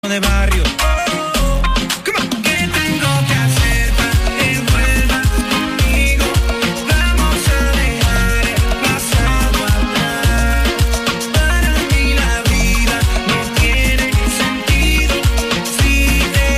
de barrio. ¿Qué tengo que hacer para que vuelvas conmigo? Vamos a dejar el pasado atrás. Para mí la vida no tiene sentido si te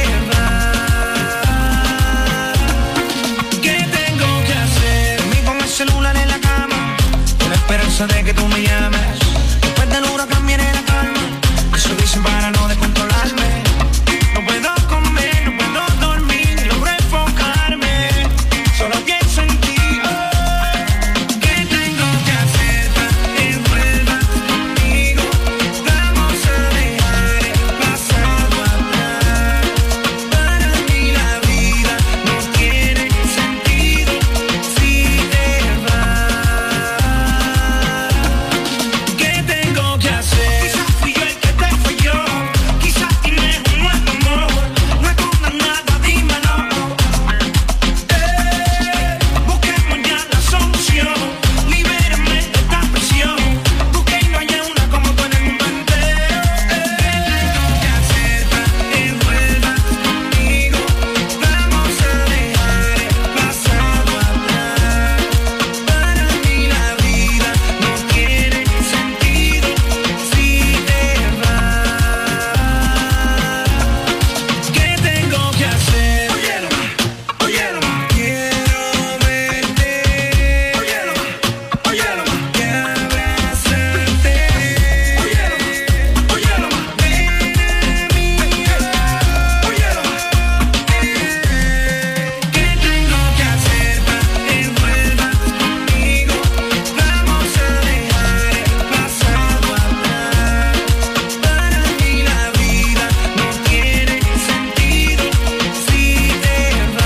vas. ¿Qué tengo que hacer? Me pongo el celular en la cama con la esperanza de que tú me llames. Después del huracán viene la calma. Eso dicen para no descontrolarme. No puedo comer, no puedo dormir, no logro enfocarme. Solo pienso en ti. ¿Qué tengo que hacer para que vuelvas conmigo? Vamos a dejar el pasado atrás. Para mí la vida no tiene sentido si te vas. ¿Qué tengo que hacer? Quizás fui yo el que te falló. Quizás tienes un nuevo amor. No escondas nada, dímelo. Busquemos ya la solución. Libérame de esta presión. Busqué y no haya una como tú en el mundo entero. ¿Qué tengo que hacer para que vuelvas conmigo? Vamos a dejar el pasado atrás. Para mí la vida no tiene sentido si te vas. ¿Qué tengo que hacer? Óyelo más, óyelo más. Quiero verte. Óyelo más, óyelo más. Que abrazarte. Óyelo más, óyelo más. Ven a mí. Óyelo más. ¿Qué tengo que hacer para que vuelvas conmigo? Vamos a dejar el pasado atrás. Para mí la vida no tiene sentido si te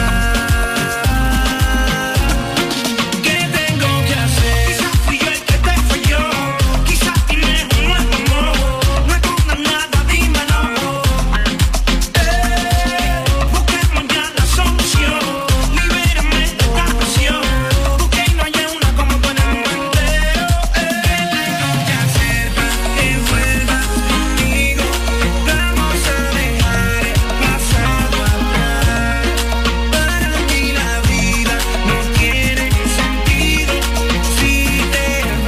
vas. ¿Qué tengo que hacer? Quizás fui yo el que te falló. Quizás tienes un nuevo amor. No escondas nada, dímelo. Busquemos ya la solución. Libérame de esta presión. Busqué y no haya una como tú en el mundo entero. ¿Qué tengo que hacer para que vuelvas conmigo? Vamos a dejar el pasado atrás. Para mí la vida no tiene sentido si te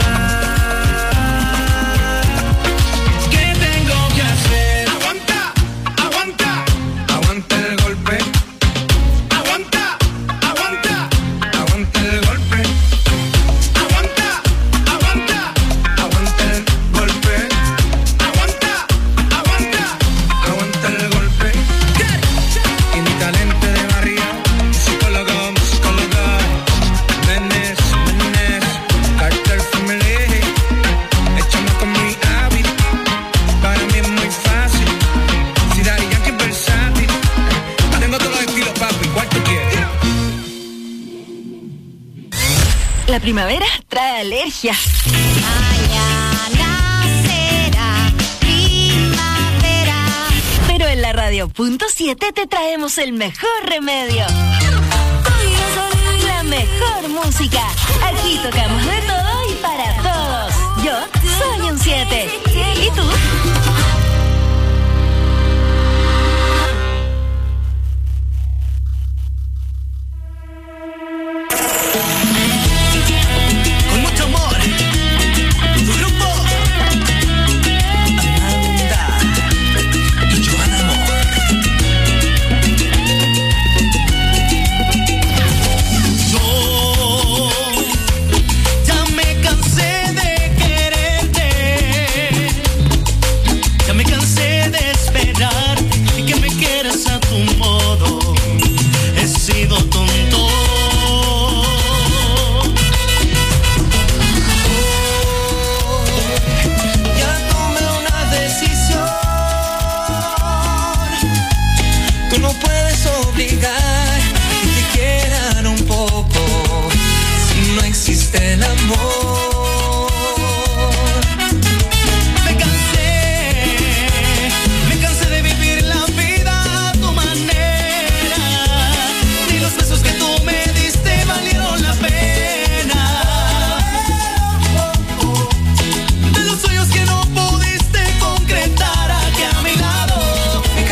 vas. ¿Qué tengo que hacer? Aguanta, aguanta, aguanta el golpe. Aguanta, aguanta, aguanta el golpe. Aguanta, aguanta, aguanta el golpe. Aguanta, aguanta, aguanta el golpe. Tiene talento de barrio, psicólogo, Menes, Carter Family. Echamos con muy hábil, para mí es muy fácil. Si Daddy Yankee es versátil, tengo todos los estilos, papi, ¿cuál tú quieres? La primavera trae alergia. Mañana será primavera. Pero en la radio.7 te traemos el mejor remedio. La mejor música. Aquí tocamos de todo y para todos. Yo soy un 7. ¿Y tú? Con mucho amor, tu grupo Amanda y Joan Amor. Yo ya me cansé de quererte, ya me cansé de esperar y que me quieras a tu modo. He sido tonto. Ya tomé una decisión. Tú no puedes obligar que te quieran un poco si no existe el amor. Me cansé de vivir la vida a tu manera. Ni los besos que tú me diste valieron la pena. De los sueños que no pudiste concretar aquí a mi lado. Me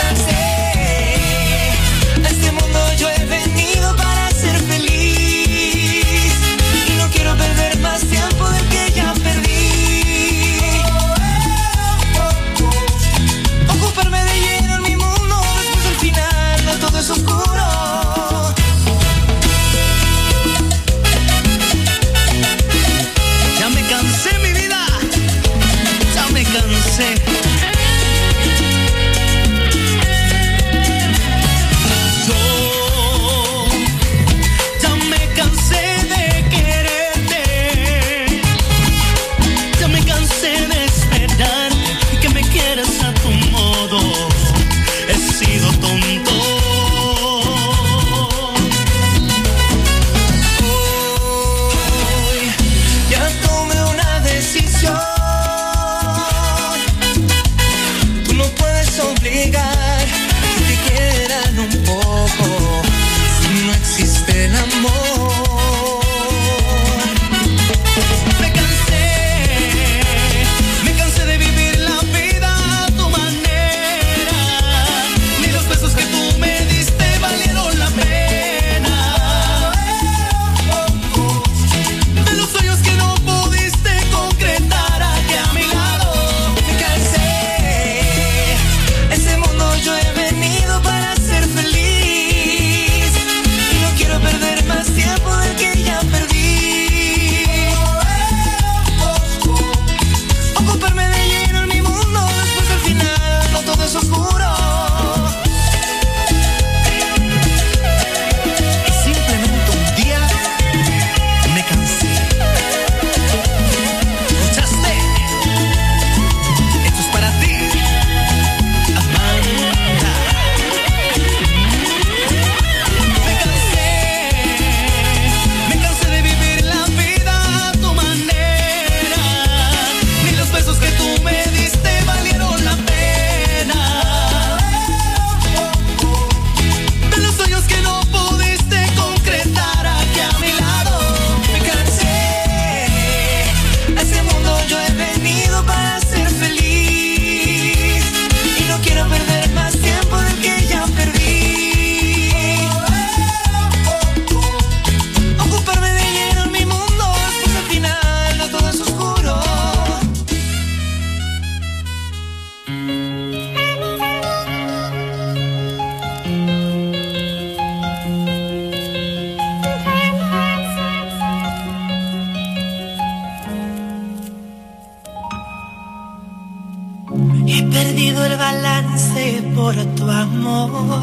tu amor.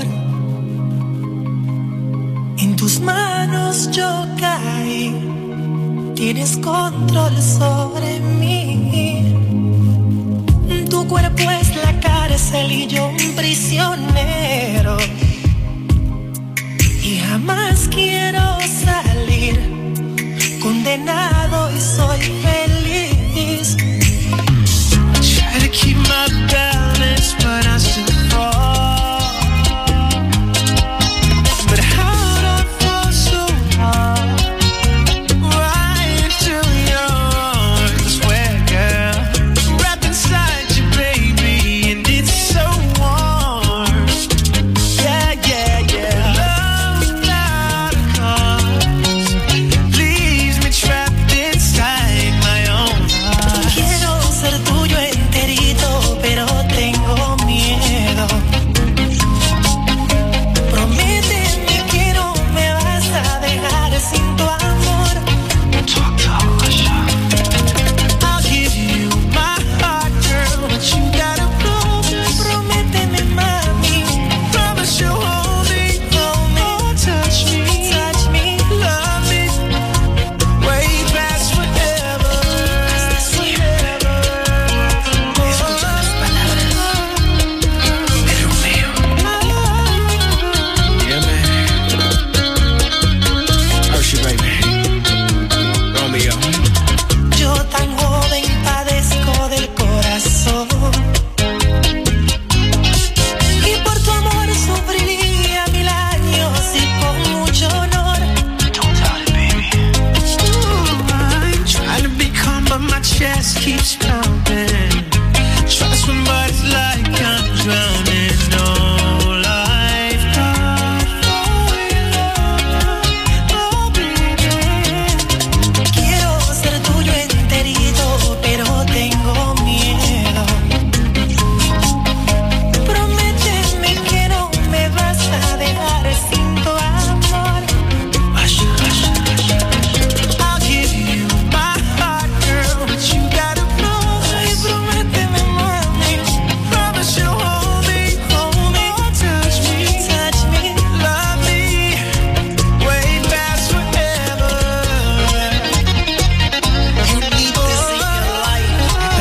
En tus manos yo caí, tienes control sobre mí. Tu cuerpo es la cárcel y yo un prisionero. Y jamás quiero salir, condenado y soy feliz. Try to keep my balance, but I still fall. But how do I fall so hard? Right into your arms, where, girl, wrapped inside you, baby, and it's so warm. Yeah, yeah, yeah. Love without a cause leaves me trapped inside my own heart. Quiero ser tuyo enterito, pero tengo miedo. Prométeme que no me vas a dejar sin tu amor. Talk to Alicia. I'll give you my heart, girl, but you gotta know. Prométeme, mami. Promise you'll hold me, oh, touch me, love me, way past whatever. Escucha las palabras de Romeo. Yeah, man. Hershey, baby. Romeo. Yo tan joven padezco del corazón, y por tu amor sufriría 1000 años y con mucho honor. Don't doubt it, baby. I'm trying to be calm, but my chest keeps pounding. Try to swim, but it's like I'm drowning. No life for your love, oh baby. Quiero ser tuyo enterito, pero tengo miedo. Prométeme que no me vas a dejar sin tu amor. I'll give you my heart, girl, but you gotta know. Ay, prométeme, mami. Promise you'll hold me, touch me, love me, way past whatever. You need this in your life.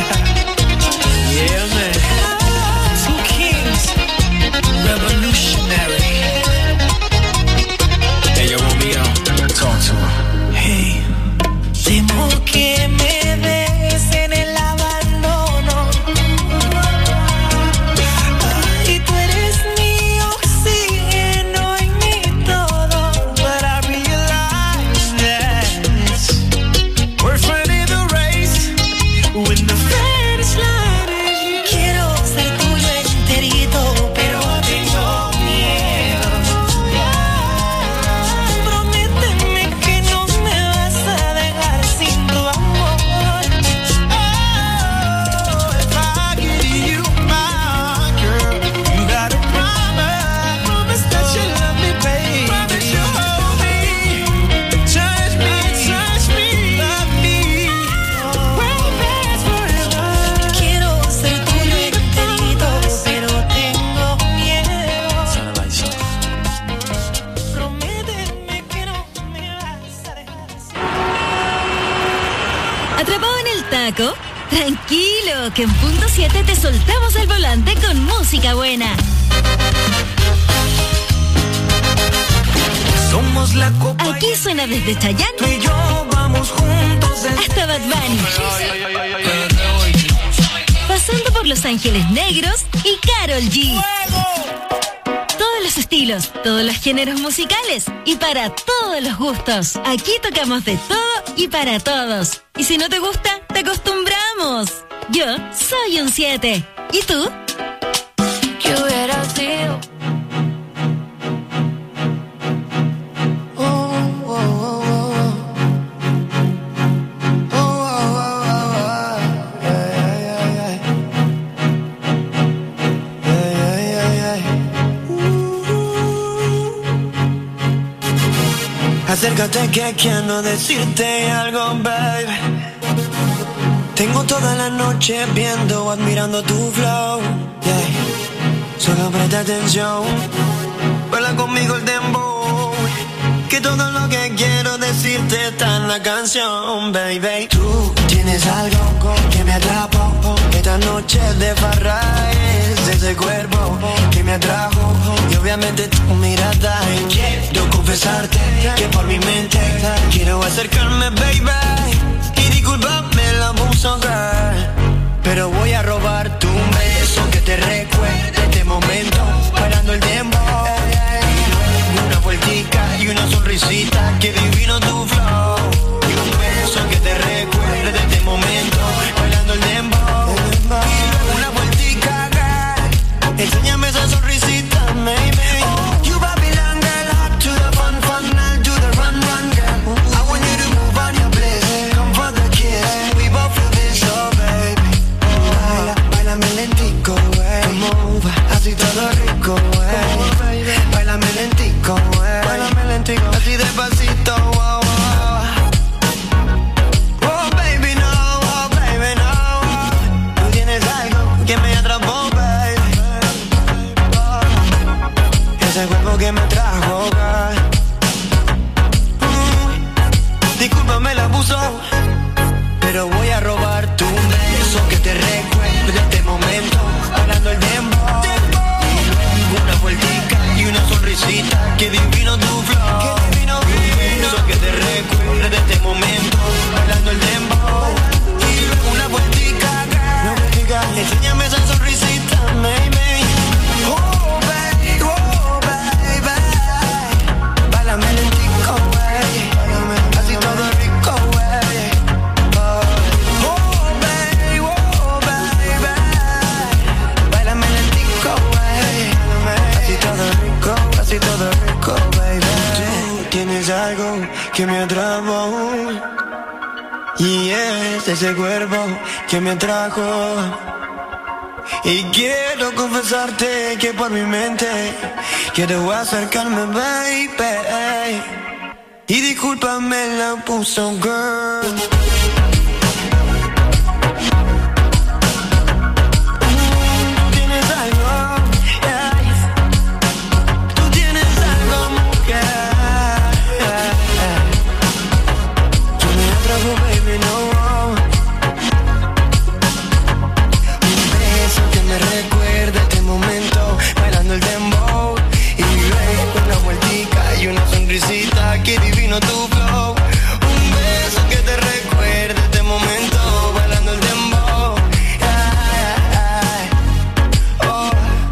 Yeah, man. Two kings, revolutionary. Hey, yo, Romeo. Talk to her. Hey, temo que me des en el abandono. Ay, tú eres mi oxígeno y mi todo. But I realize that we're running the race when the finish line is you. Quiero ser tuyo enterito, pero tengo miedo. Prométeme que no me vas a dejar sin tu amor. Oh, if I give you my heart, girl, you gotta promise that you love me, baby. Promise you'll hold me, touch me, love me, way past forever. Quiero ser tuyo enterito, pero tengo miedo. Sound like something. Prométeme que no me vas a dejar sin. ¿Atrapado en el taco? Tranquilo, que en punto 7 te soltamos el volante con música buena. Somos la copa. Aquí suena desde Chayanne Tú y yo vamos juntos hasta Bad Bunny, pasando por Los Ángeles Negros y Karol G. Todos los estilos, todos los géneros musicales y para todos los gustos. Aquí tocamos de todo y para todos. Y si no te gusta, te acostumbramos. Yo soy un 7. ¿Y tú? ¿Qué hubiera sido? Acércate que quiero decirte algo, baby. Tengo toda la noche viendo, admirando tu flow, yeah. Solo presta atención, baila conmigo el dembow, que todo lo que quiero decirte está en la canción, baby. Tú tienes algo que me atrapó, esta noche de farra es ese cuerpo que me atrajo, y obviamente tu mirada. Quiero confesarte que por mi mente quiero acercarme, baby, y disculpame el abuso, girl, pero voy a robar tu beso que te recuerde este momento, bailando el dembow. Una vueltica y una sonrisita, que divino tu flow. Y un beso que te recuerde de este momento, bailando el dembow. Y luego una vueltica, girl, enséñame esa sonrisita, maybe. You Babylon girl, hot to the fun, I'll do the run, girl. I want you to move on your bliss, come for the kiss. We both feel this, oh baby. Baila, bailame lentico, move, así todo rico, bailame lentico, así despacito, wow, wow. Oh baby no, tú tienes algo que me atrapó, baby, ese cuerpo que me trajo, discúlpame el abuso, pero voy a robar tu beso que te recuerde este momento, bailando el dembow. Una vueltica y una sonrisita, que divino tu flow. Un beso que te recuerde de este momento, bailando el dembow. Y luego una vueltica, girl, enséñame esa sonrisita, maybe. Oh baby, bailame lentico, así todo rico, oh baby, bailame lentico, así todo rico, baby. Tú tienes algo que me atrapó, y es ese cuerpo que me atrajo, y quiero confesarte que por mi mente quiero acercarme, baby, y discúlpame la puso, girl. Qué divino tu flow, un beso que te recuerde este momento, bailando el dembow. Oh.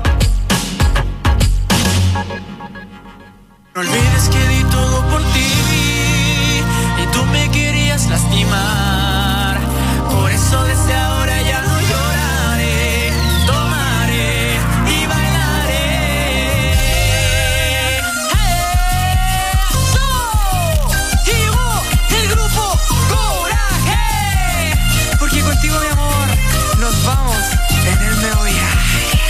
No olvides que di todo por ti y tú me querías lastimar, por eso desde ahora ya no lloraré, tomaré y bailaré. Contigo, mi amor, nos vamos en el me voy a.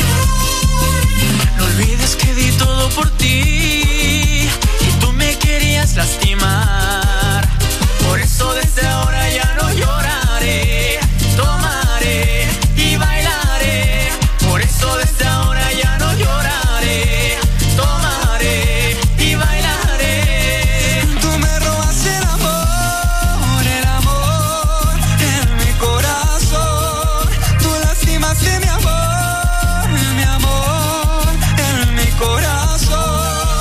No olvides que di todo por ti y tú me querías lastimar, por eso desde ahora ya no lloraré, tomaré y bailaré, por eso desde ahora ya no lloraré, tomaré y bailaré. Tú me robas el amor en mi corazón, tú lastimaste mi amor, en mi corazón.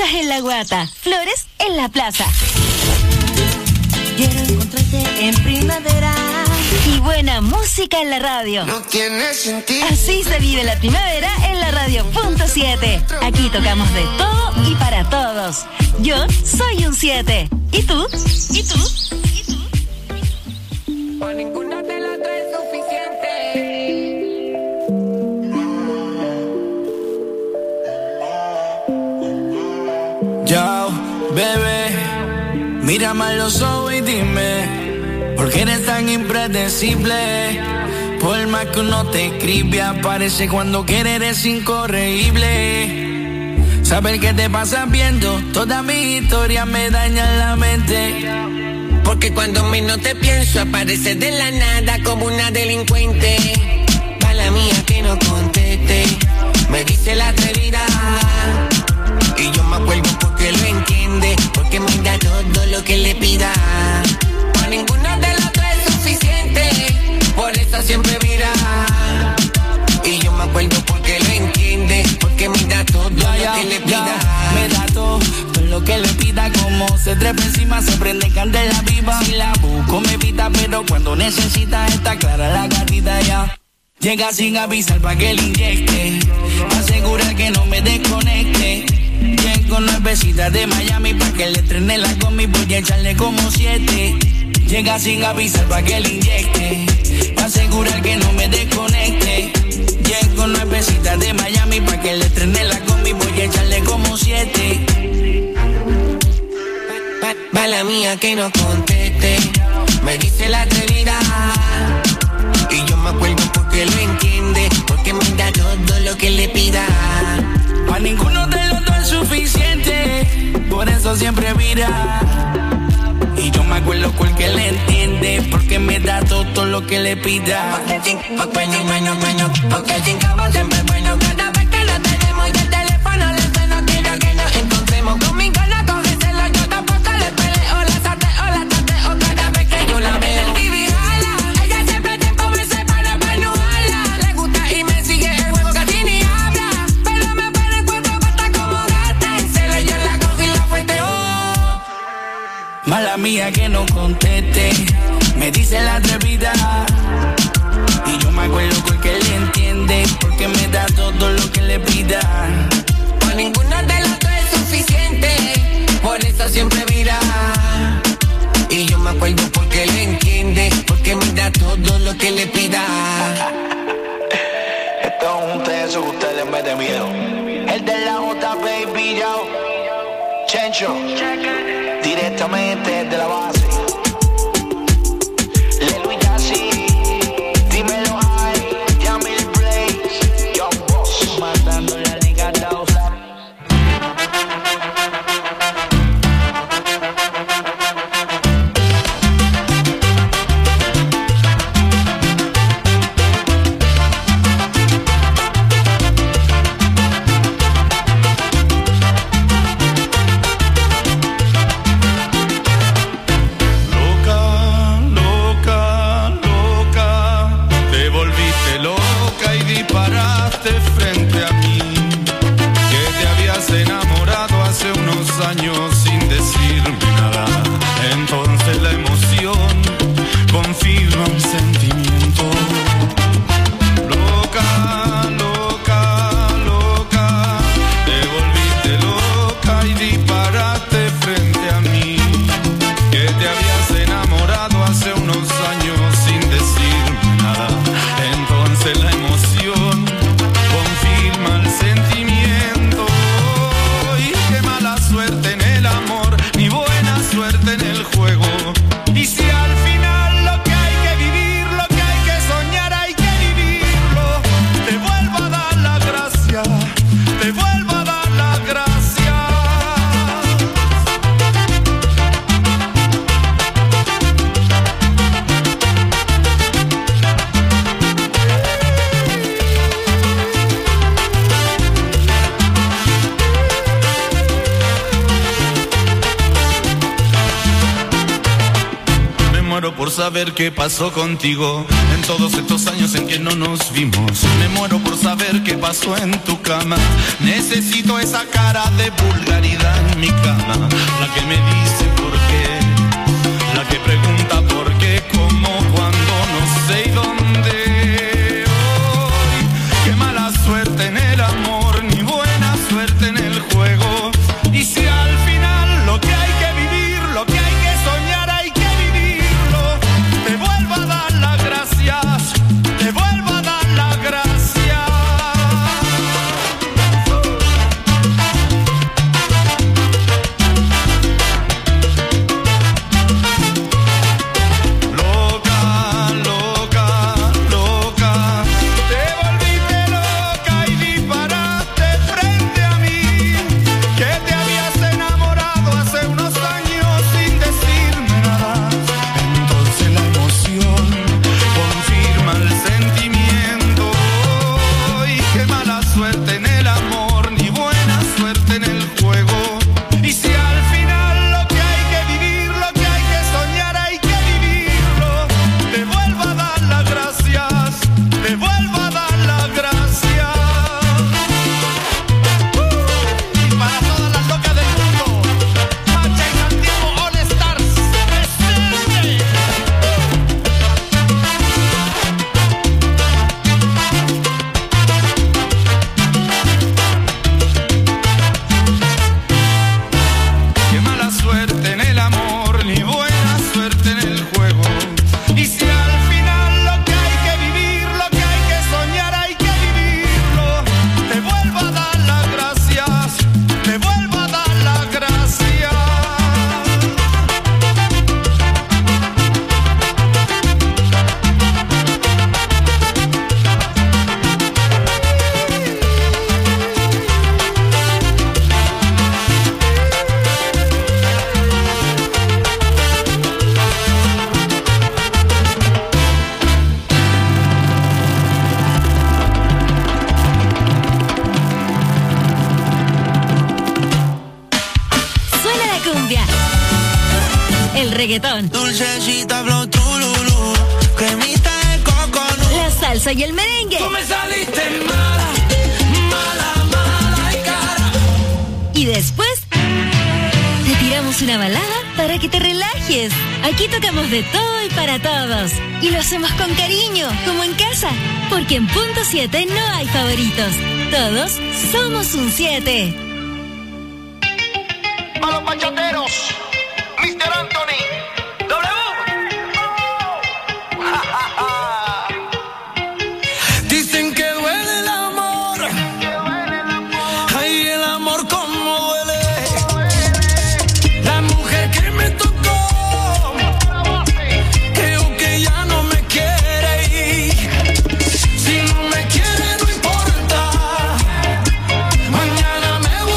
rosas en la guata, flores en la plaza. Quiero encontrarte en primavera. Y buena música en la radio. No tiene sentido. Así se vive la primavera en la radio Punto 7. Aquí tocamos de todo y para todos. Yo soy un 7. ¿Y tú? ¿Y tú? ¿Y tú? Por ninguna de las tres es suficiente. Yo, bebé, mírame a los ojos y dime, ¿por qué eres tan impredecible? Por más que uno te escribe, aparece cuando quiere, eres incorregible. Saber qué te pasa viendo toda mi historia me daña la mente. Porque cuando menos te pienso, aparece de la nada como una delincuente. Mala mía que no conteste, me dice la atrevida. Y yo me acuerdo porque lo entiende, porque me da todo lo que le pida. Por ninguna de las tres es suficiente, por eso siempre mira. Y yo me acuerdo porque lo entiende, porque me da todo lo que le pida. Me da todo lo que le pida, como se trepa encima, se prende candela viva. Si la busco me evita, pero cuando necesita está clara la gatita ya. Llega sin avisar pa' que le inyecte, asegura que no me desconecte. Llego nuevecita de Miami pa' que le estrene la combi, voy a echarle como 7. Llega sin avisar pa' que le inyecte, asegurar que no me desconecte. Llego nuevecita de Miami pa' que le estrene la combi, voy a echarle como 7. Mala mía que no conteste, me dice la atrevida. Y yo me acuerdo porque lo entiende, porque me da todo lo que le pida. Pa' ninguno de los dos es suficiente, por eso siempre mira. Y yo me acuerdo porque le entiende, porque me da todo lo que le pida. Porque chincamos siempre bueno, cada vez que lo tenemos y el teléfono le suena, quiero que nos encontremos. Conmigo no cógeselo, yo tampoco le peleo, la sateo, cada vez que yo la veo. Baby, jala, ella siempre tiempo me separa para no jala. Le gusta y me sigue el juego, casi ni habla, pero me pone cuatro patas como gata. Se le yo la cojo y la fueteo. Mala mía que no conteste, me dice la atrevida. Y yo me acuerdo porque le entiende, porque me da todo lo que le pida. Por ninguna de las dos es suficiente, por eso siempre mira. Y yo me acuerdo porque le entiende, porque me da todo lo que le pida. Esto es un teso que usted le mete miedo. El de la J, baby, yo. Chencho, directamente de la base. Lelo y Yassi, dímelo ahí, Yamil Blaze, Young Boss, matando la Liga 2. Frente a mí, que te habías enamorado hace unos años sin decirme nada. Entonces la emoción confirma un sentimiento. Loca, loca, loca, te volviste loca y disparaste frente a mí, que te habías enamorado hace unos años sin decirme nada. Entonces la emoción confirma el sentimiento. Y qué mala suerte en el amor, ni buena suerte en el juego. Y si al final lo que hay que vivir por saber qué pasó contigo en todos estos años en que no nos vimos. Me muero por saber qué pasó en tu cama. Necesito esa cara de vulgaridad en mi cama, la que me dice por qué, la que pregunta por qué, cómo, cuándo, no sé y dónde. Hoy, qué mala suerte en el amor, ni buena suerte en el juego. Y si al final lo que hay que vivir, lo que hay que soñar, hay que vivirlo, te vuelvo a dar las gracias, te vuelvo a dar las gracias. Loca, loca, loca, te volviste loca y disparaste frente a mí, que te habías enamorado hace unos años sin decirme nada. Entonces la emoción confirma el sentimiento. Y qué mala suerte en el amor, ni buena suerte en el juego. Y si al final lo que hay que vivir, lo que hay que soñar, hay que vivirlo, te vuelvo a dar las gracias, te vuelvo a dar las gracias. Y para todas las locas del mundo, Pacha y Santiago All Stars, presente. Qué mala suerte en el amor, ni buena suerte en el juego. Y si al final lo que hay que vivir, lo que hay que soñar, hay que vivirlo, te vuelvo a dar las gracias, te vuelvo a dar las gracias. Suena la cumbia, el reggaetón, Dulcecita, flow, trululú, cremita de coco, la salsa y el merengue. tú me saliste mala, mala, mala y cara. Y después te tiramos una balada para que te relajes. Aquí tocamos de todo y para todos. Y lo hacemos con cariño, como en casa. Porque en punto 7 no hay favoritos. Todos somos un 7. A los bachateros, Mr. Anthony, W. Dicen que duele el amor, ay, el amor como duele. La mujer que me tocó, creo que ya no me quiere ir. Si no me quiere no importa, mañana me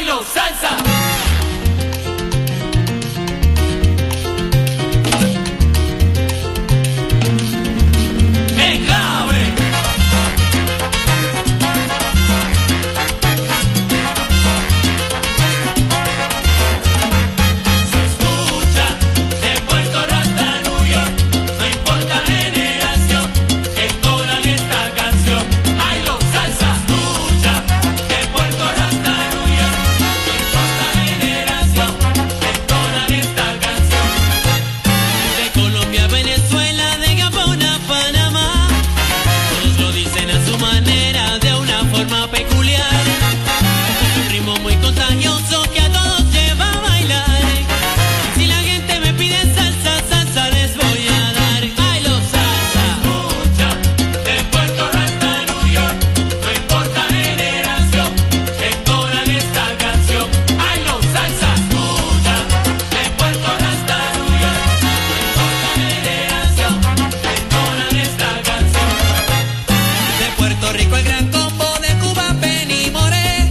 ¡Bailo salsa! ¡En clave! Se escucha de Puerto Rico a New York, no importa generación, entonan esta canción. ¡Bailo salsa! Se escucha de Puerto Rico a New York, no importa generación, entonan esta canción. De Colombia a Venezuela, de Gabón a Panamá, todos lo dicen a su manera, de una forma peculiar. Es un ritmo muy contagioso que a todos lleva a bailar. Si la gente me pide salsa, salsa les voy a dar. Bailo salsa. Escucha de Puerto Rico a New York, no importa generación, entonan esta canción. Bailo salsa. Escucha de Puerto Rico a New York, no importa generación, entonan esta canción. De Puerto Rico el gran combo, de Cuba Benny Moré,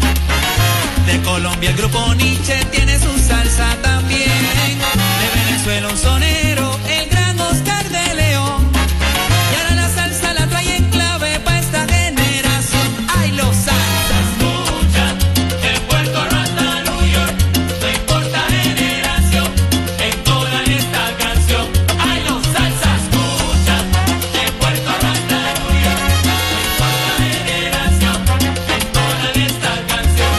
de Colombia el grupo Nietzsche tiene su salsa también. De Venezuela un sonero, el gran Oscar de León. Y ahora la salsa la trae en clave pa' esta generación. ¡Ay, los salsa! Escucha de Puerto Rico a New York, no importa generación, entonan esta canción. ¡Ay, los salsa! Escucha de Puerto Rico a New York, no importa generación, entonan esta canción.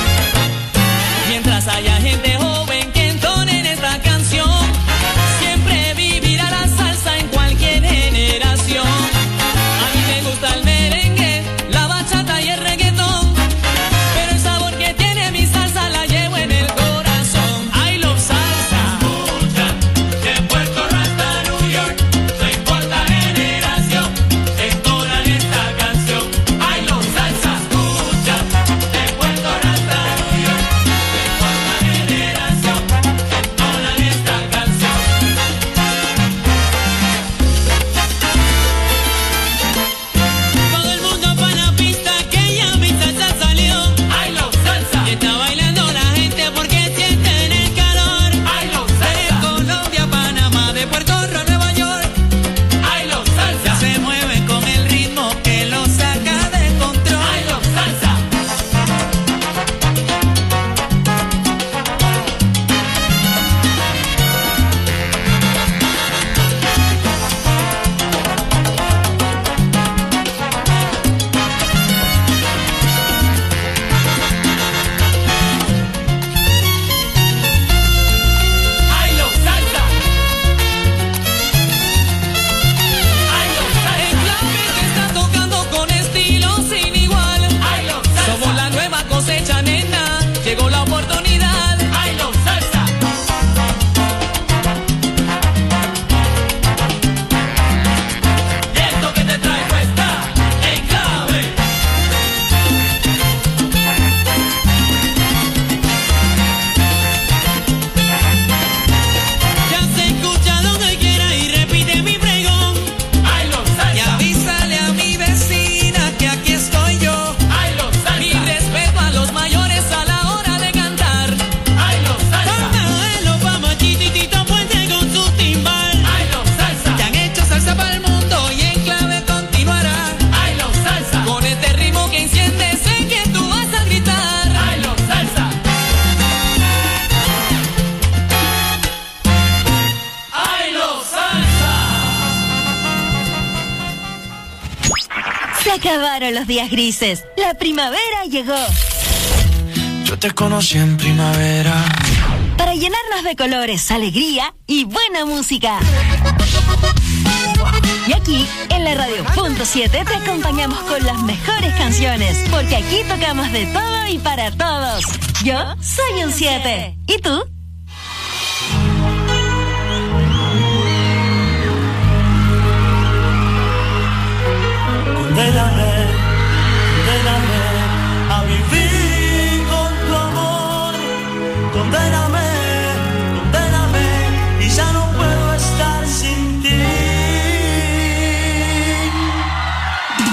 Mientras haya gente joven que entonen esta canción, siempre vivirá la salsa en cualquier generación. A mí me gusta el merengue, la bachata y el reggaetón, pero el sabor que tiene mi salsa la llevo en el corazón. ¡Ay, los salsa! Escucha de Puerto Rico a New York, no importa generación, entonan esta canción. ¡Ay, los salsa! Escucha de Puerto Rico a New York, no importa generación, entonan esta canción. Todo el mundo pa' la pista que ya mi salsa salió. ¡Ay, los salsa! Y está bailando la gente porque sienten el calor. ¡Ay, los salsa! De Colombia, Panamá, de Puerto Rico a Nueva York. ¡Ay, los salsa! Se mueven con el ritmo que los saca de control. ¡Ay, los salsa! ¡Ay, los salsa! ¡Ay, los salsa! En clave te está tocando con estilo sin igual. ¡Ay, los salsa! Somos la nueva cosecha, nena, llegó la oportunidad. ¡Ay, los salsa! Esto que te traigo está en clave. Ya se escucha donde quiera y repite mi pregón. ¡Ay, los salsa! Y avísale a mi vecina que aquí estoy yo. ¡Ay, los salsa! Y respeto a los mayores a la hora de cantar. ¡Ay, los salsa! Carnaelo pa' Machititito Puente con su timbal. ¡Ay, los salsa! Que han hecho salsa para el mundo y en clave continuará. ¡Ay, los salsa! Con este ritmo que enciende sé que tú vas a gritar. ¡Ay, los salsa! ¡Ay, los salsa! Se acabaron los días grises. La primavera llegó. Yo te conocí en primavera. Para llenarnos de colores, alegría y buena música. Y aquí, en la Radio.7, te acompañamos con las mejores canciones. Porque aquí tocamos de todo y para todos. Yo soy un 7. ¿Y tú? Condéname a vivir con tu amor. Condéname y ya no puedo estar sin ti.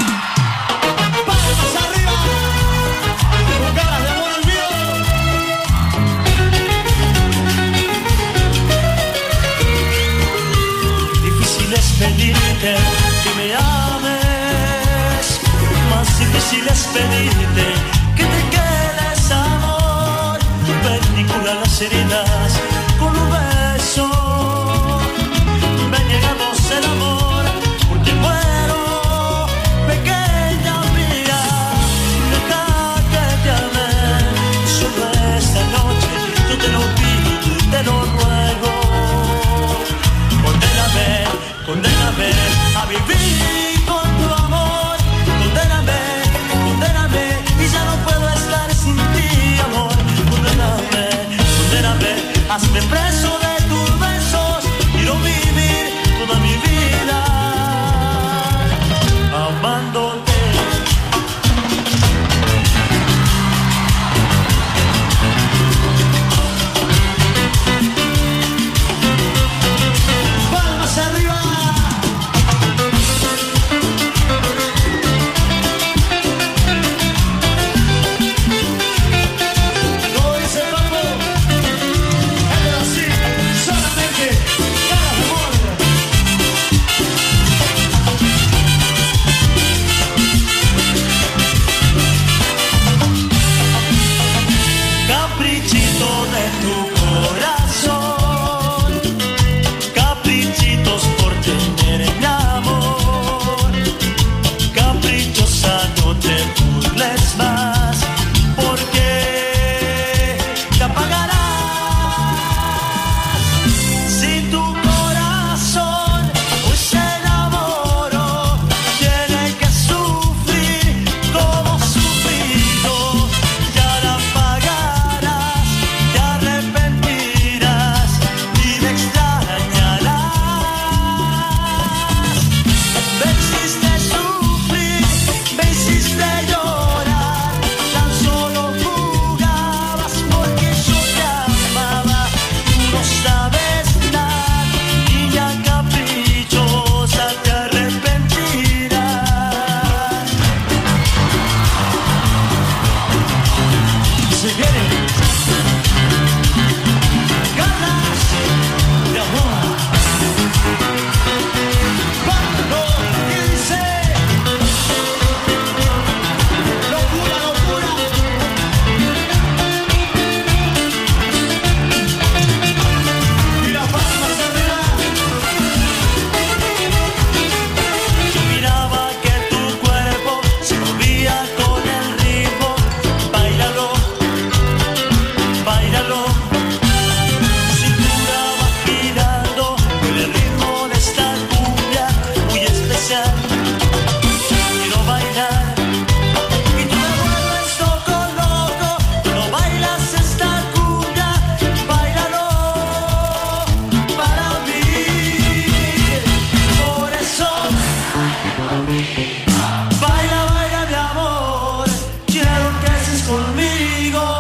Palmas arriba, con ganas de amor olvido.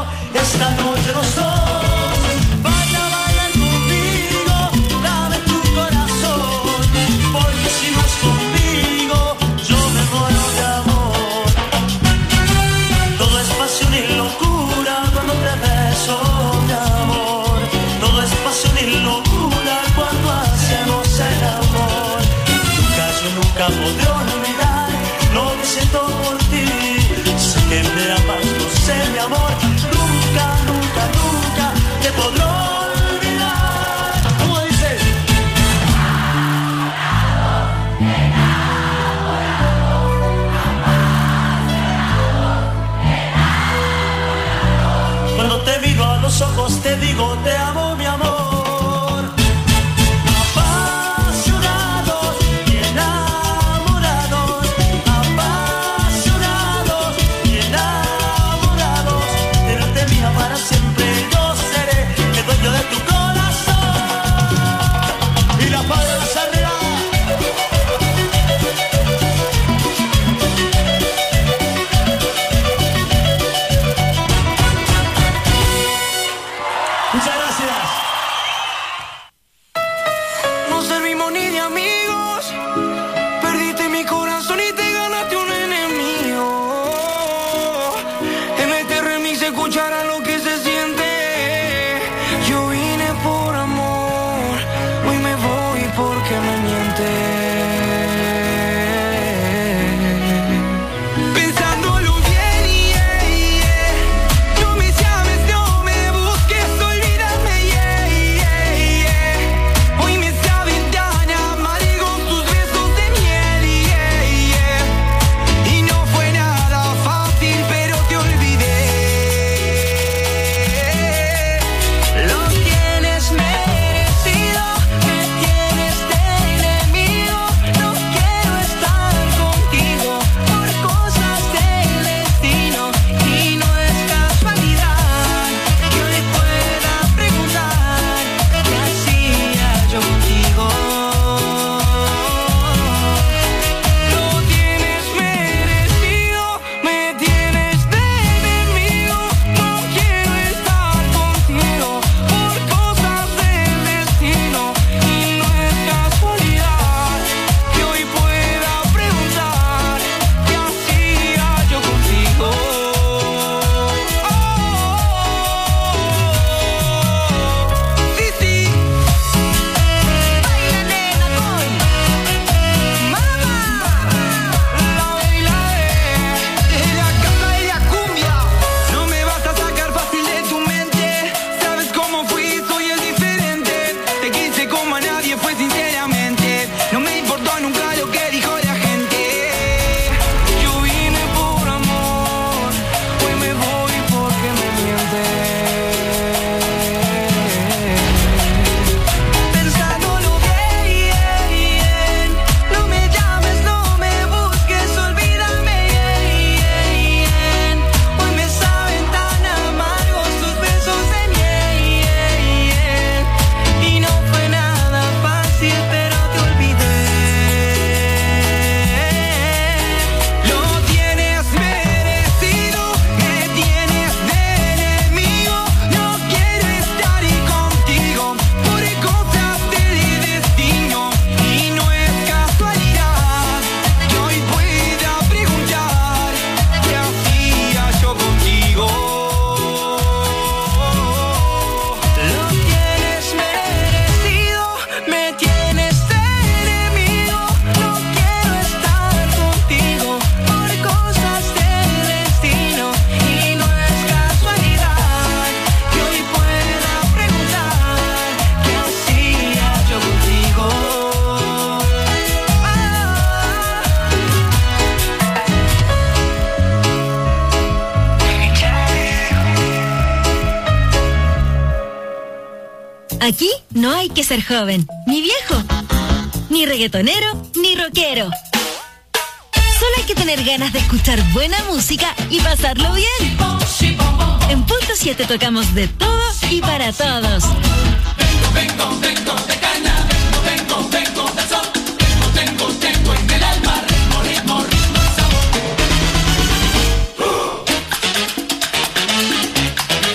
esta noche los dos. Baila, baila conmigo, dame tu corazón, porque si no es conmigo, yo me muero de amor. Todo es pasión y locura cuando te beso, mi amor. Todo es pasión y locura cuando hacemos el amor. Nunca podré olvidar lo que siento por ti. Sé que me amas, no sé, mi amor. Nunca, nunca, nunca te podré olvidar. ¿Cómo dices? Cuando te miro a los ojos te digo te amo, mi amor. Aquí no hay que ser joven, ni viejo, ni reggaetonero, ni rockero. Solo hay que tener ganas de escuchar buena música y pasarlo bien. En Punto 7 tocamos de todo y para todos. Vengo de caña, vengo de sol, tengo en el alma ritmo y sabor.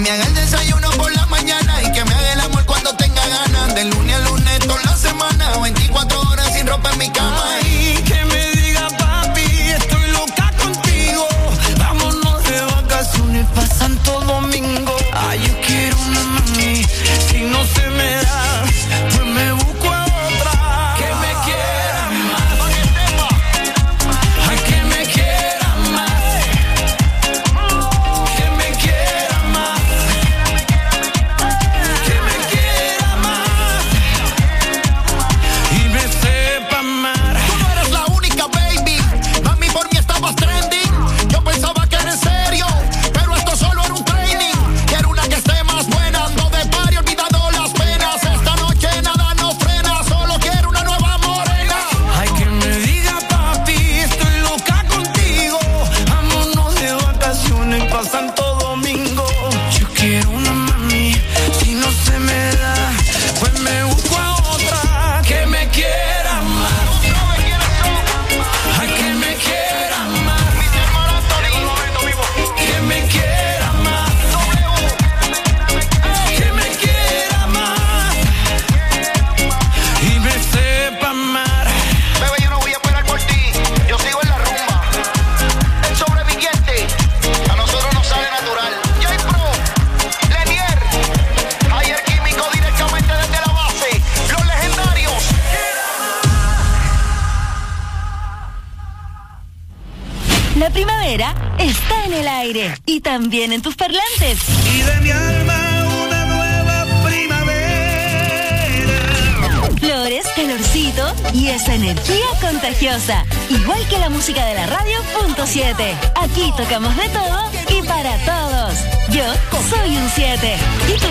me haga el desayuno por la mañana y que me haga el amor cuando tenga ganas. De lunes a lunes toda la semana, 24 horas sin ropa en mi cama. Ay, que me diga papi, estoy loca contigo. Vámonos de vacaciones pa' Santo Domingo. Ay, yo quiero una mami, si no se me da, pues me busco a otra. Que me quiera más. Ay, que me quiera más. Que me quiera más. Que me quiera más. Y me sepa amar. Tú no eres la única, baby. Mami, por mí estabas trending. Yo pensaba que era en serio, pero esto solo era un training. Quiero una que esté más buena, no de party, olvidando las penas. Esta noche nada nos frena, solo quiero una nueva morena. Ay, que me diga papi, estoy loca contigo. Vámonos de vacaciones pa' Santo Domingo. Yo quiero una mami, si no se me da, pues me busco a otra. Que me quiera más. Ay, que me quiera más. Que me quiera más. Que me quiera más. Y me sepa amar. Bebé, yo no voy a esperar por ti, yo sigo en la rumba. El sobreviviente, a nosotros nos sale natural. J-Pro, Lenier, Ayer Químico directamente desde la base. Los legendarios. La primavera está en el aire y también en tus parlantes. Y de mi alma una nueva primavera. Flores, calorcito y esa energía contagiosa. Igual que la música de la radio .7. Aquí tocamos de todo y para todos. Yo soy un 7. ¿Y tú?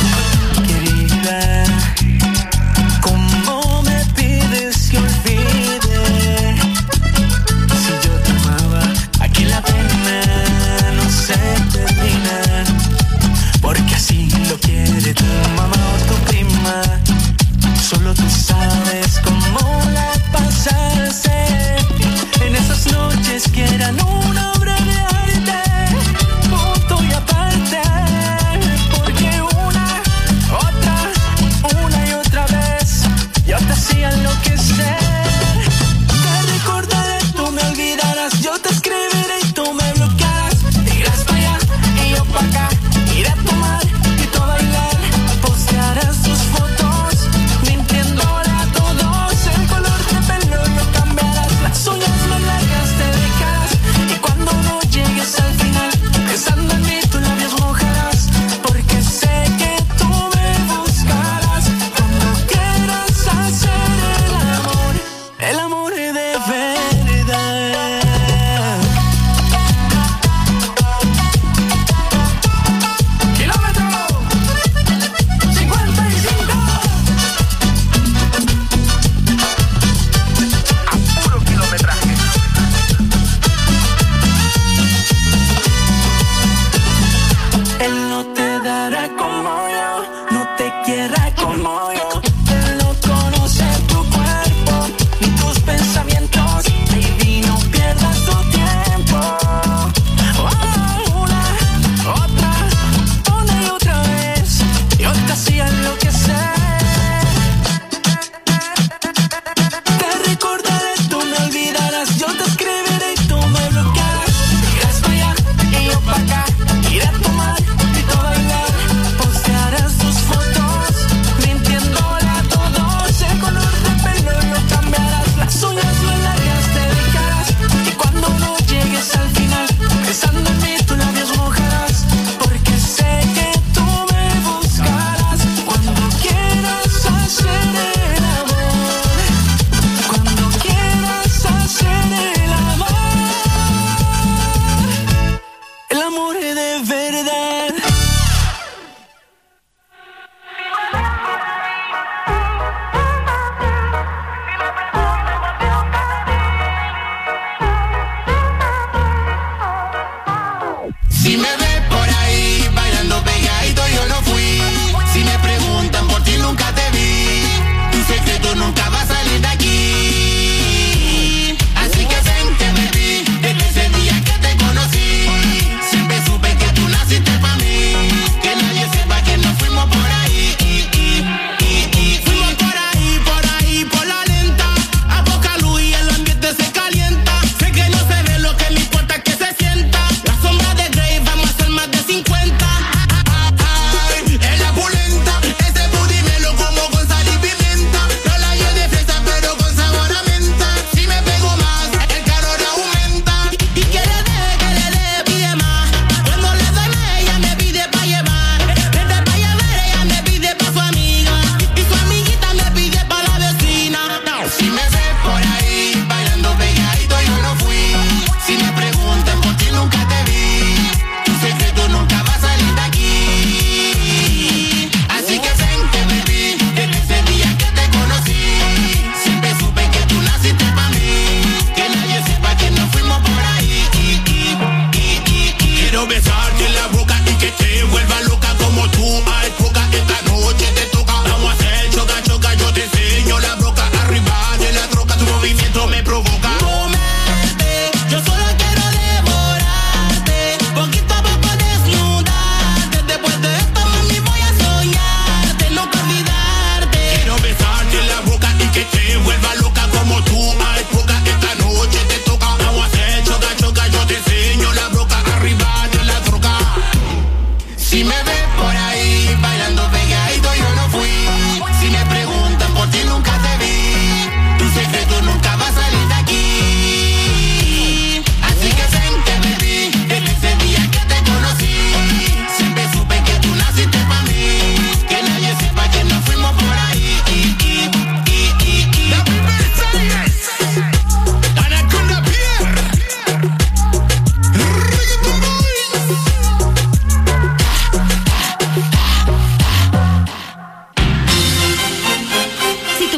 Querida, ¿cómo me pides que olvide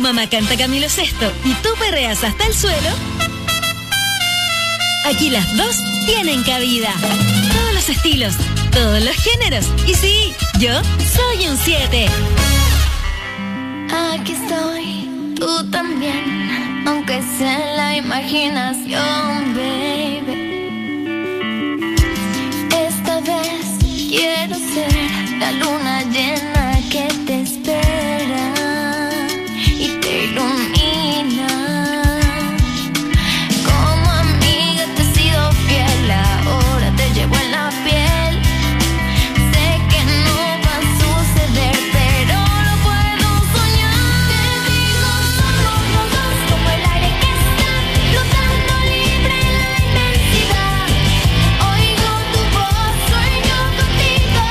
mamá canta Camilo Sesto y tú perreas hasta el suelo, aquí las dos tienen cabida. Todos los estilos, todos los géneros. Y sí, yo soy un 7. Aquí estoy, tú también, aunque sea en la imaginación, baby. Esta vez quiero ser la luna llena que te espera y te ilumina. Como amiga te he sido fiel, ahora te llevo en la piel. Sé que no va a suceder, pero lo puedo soñar. Te digo, somos los dos como el aire que está flotando libre en la inmensidad. Oigo tu voz, sueño contigo.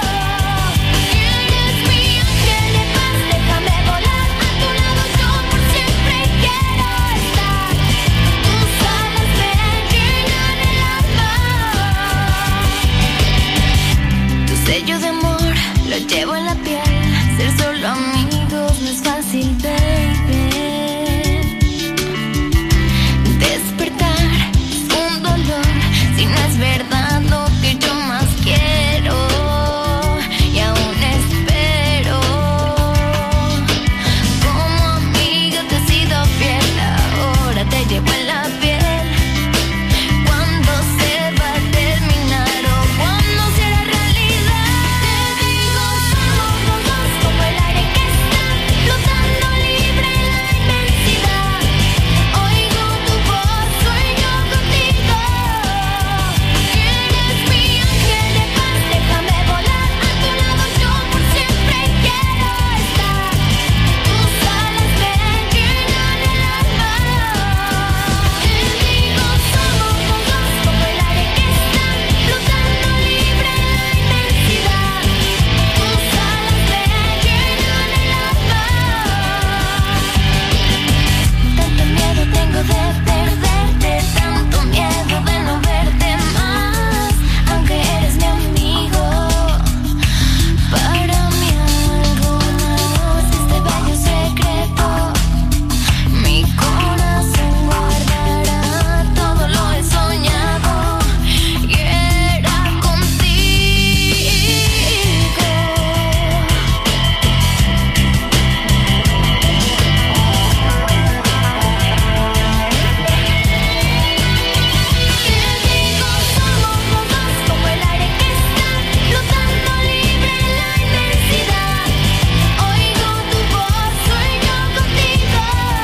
Eres mi ángel de paz, déjame volar a tu lado, yo por siempre quiero estar. Tus alas me llenan el alma. Tu sello de amor lo llevo en la piel. Ser solo amigos no es fácil, baby. Despertar es un dolor si no es verdad lo que yo más quiero. Y aún espero. Como amiga te he sido fiel, ahora te llevo en la piel. Cuando se va a terminar o cuando será realidad, te digo, somos los dos como el aire que está flotando libre en la inmensidad. Oigo tu voz, sueño contigo. Eres mi ángel de paz, déjame volar a tu lado, yo por siempre quiero estar. Tus alas me llenan el alma. Te digo, somos los dos como el aire que está flotando libre en la inmensidad. Tus alas me llenan el alma. Tanto miedo tengo de perderte, tanto miedo de no verte más. Aunque eres mi amigo, para mí alguna voz este bello secreto. Mi corazón guardará, todo lo he soñado y era contigo. Te digo, somos los dos como el aire que está flotando libre en la inmensidad. Oigo tu voz, sueño contigo.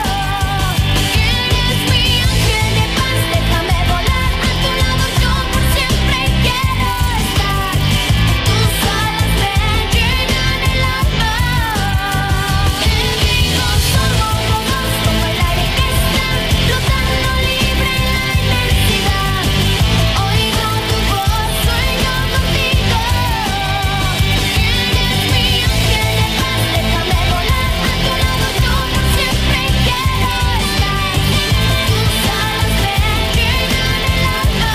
Eres mi ángel de paz, déjame volar a tu lado, yo por siempre quiero estar. Tus alas me llenan el alma. Te digo, somos los dos como el aire que está flotando libre en la inmensidad. Oigo tu voz, sueño contigo. Eres mi ángel de paz, déjame volar a tu lado, yo por siempre quiero estar. Tus alas me llenan el alma.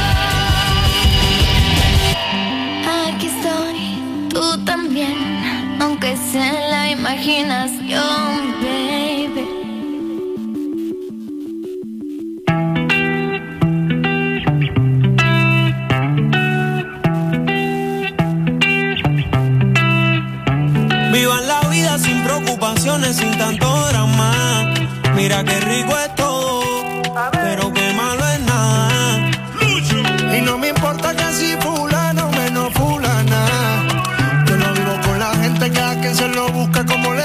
Aquí estoy, tú también, aunque sea en la imaginación, baby. Vivan la vida sin preocupaciones, sin tanto drama. Mira qué rico es todo, pero qué malo es nada. Y no me importa que si fulano menos fulana. Yo no vivo con la gente que a quien se lo busca como la